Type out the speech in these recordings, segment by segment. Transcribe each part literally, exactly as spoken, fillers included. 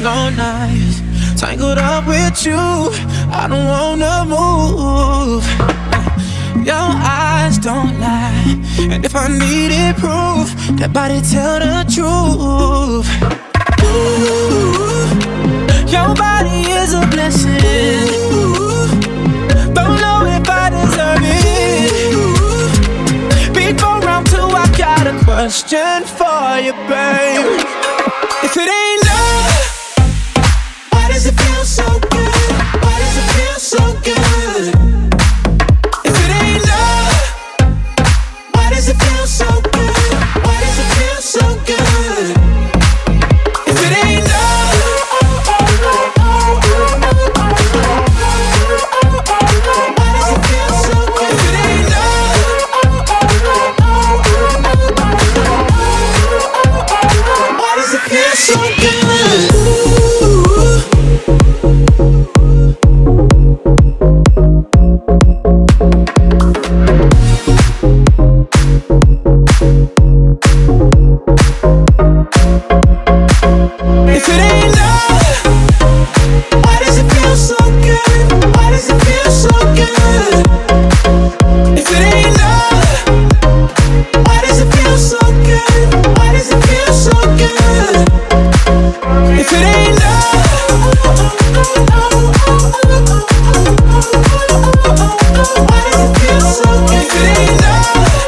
long nights tangled up with you. I don't wanna move. Your eyes don't lie, and if I needed proof, that body tell the truth. Ooh, your body is a blessing. Ooh, don't know if I deserve it. Ooh, before round two, I got a question for you, babe. If it ain't love, why does it feel so good? Why does it feel so good? If it ain't love, why does it feel so good? Why does it feel so good? If it ain't love, why does it feel so good? If it ain't love, why does it feel so good? If it ain't love, why does it feel so good? Why does it feel so good? If it ain't love, why does it feel so good? Why does it feel so good? If it ain't love, why does it feel so good? If it ain't love,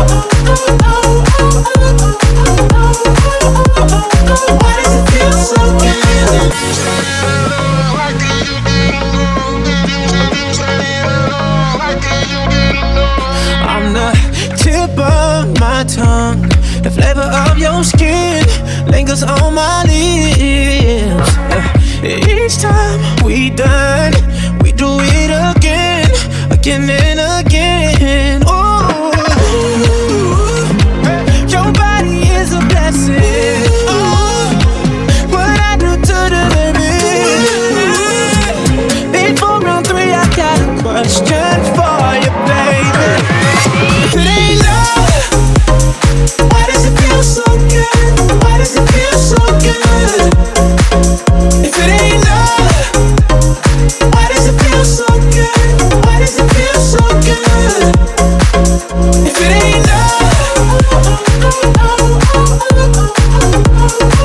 why does it feel so good? I'm the tip of my tongue, the flavor of your skin lingers on my lips. Each time we done, we do it again, again and again. Ooh, your body is a blessing. Ooh, what I do to deserve it? Before round three, I got a question for you, baby. If it ain't love, why does it feel so good? Why does it feel so good? If it ain't love, why does it feel so good? Why does it feel so good? If it ain't love,